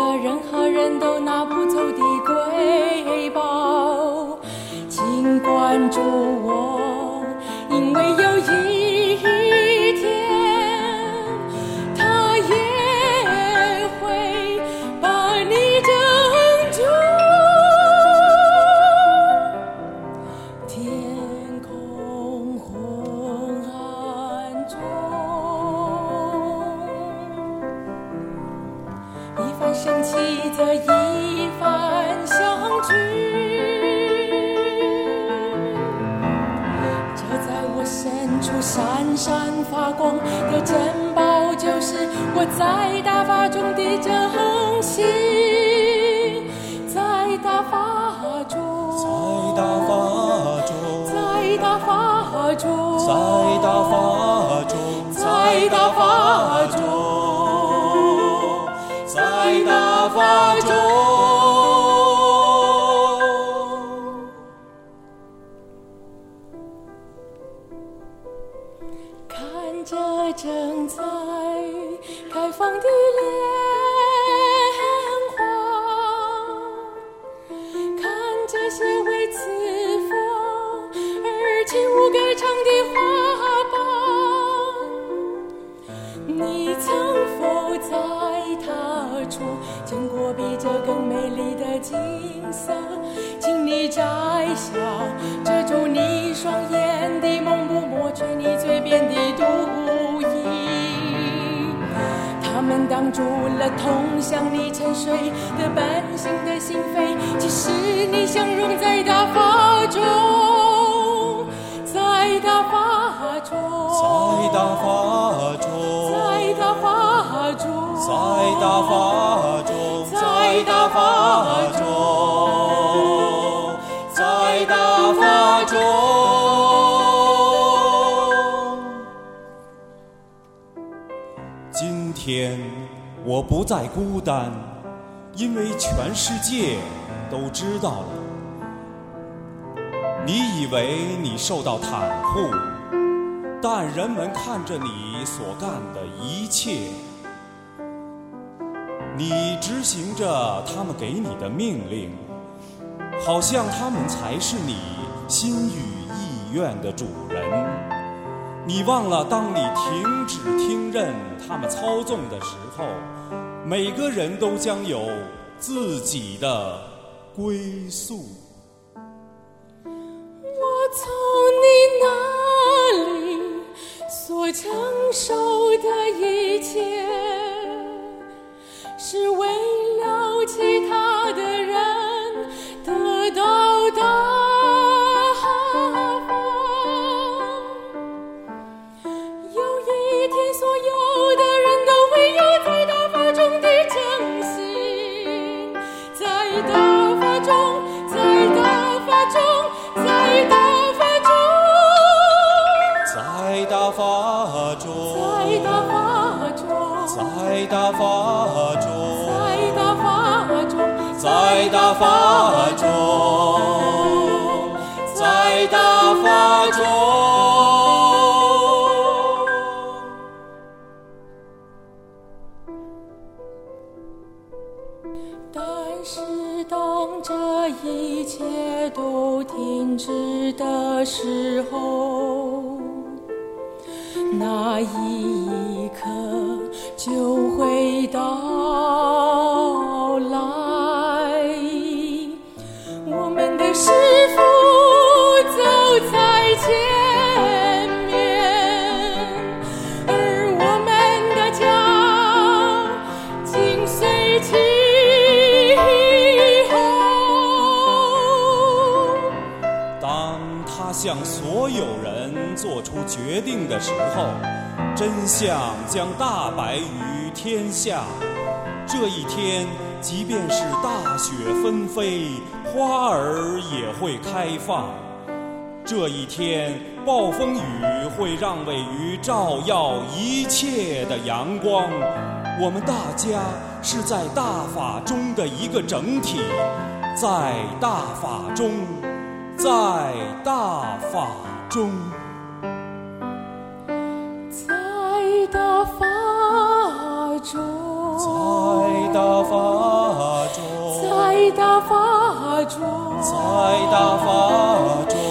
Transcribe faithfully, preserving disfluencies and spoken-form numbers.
个任何人都拿不走的瑰宝。请关注我，因为有一天他也会把你拯救。天空昏暗中，一番生气则一番相聚。伸出闪闪发光的珍宝，就是我在大法中的真心，在大法中， 在大法中， 在大法中， 在大法中， 在大法中， 在大法中。 看着正在开放的莲花，看这些为此佛而起舞歌唱的花瓣。你曾否在他处见过比这更美丽的景色？请你摘下遮住你双眼的蒙布，抹去你嘴边的毒液。他们挡住了通向你沉睡的半醒的心扉，其实你相融在大法中，在大法中， 在大法中， 在大法中， 在大法中，在大法中，在大法中。今天我不再孤单，因为全世界都知道了。你以为你受到袒护，但人们看着你所干的一切，你执行着他们给你的命令，好像他们才是你心与意愿的主人。你忘了，当你停止听任他们操纵的时候，每个人都将有自己的归宿。 我从你那里所承受的一切，是为了其他的人得到大方。有一天，所有的人都会有在大法中的真心，在大法中，在大法中，在大法中， 在大法中， 在大法中， 在大法中， 在大法中， 在大法中，在大法中。 但是当这一切都停止的时候，那一刻就会到来。我们的师父走在前面，而我们的家紧随其后。 当他向所有人做出决定的时候，真相将大白于天下。这一天，即便是大雪纷飞，花儿也会开放。这一天，暴风雨会让位于照耀一切的阳光。我们大家是在大法中的一个整体，在大法中，在大法中， 在大法中， 在大法大法中， 在大法中，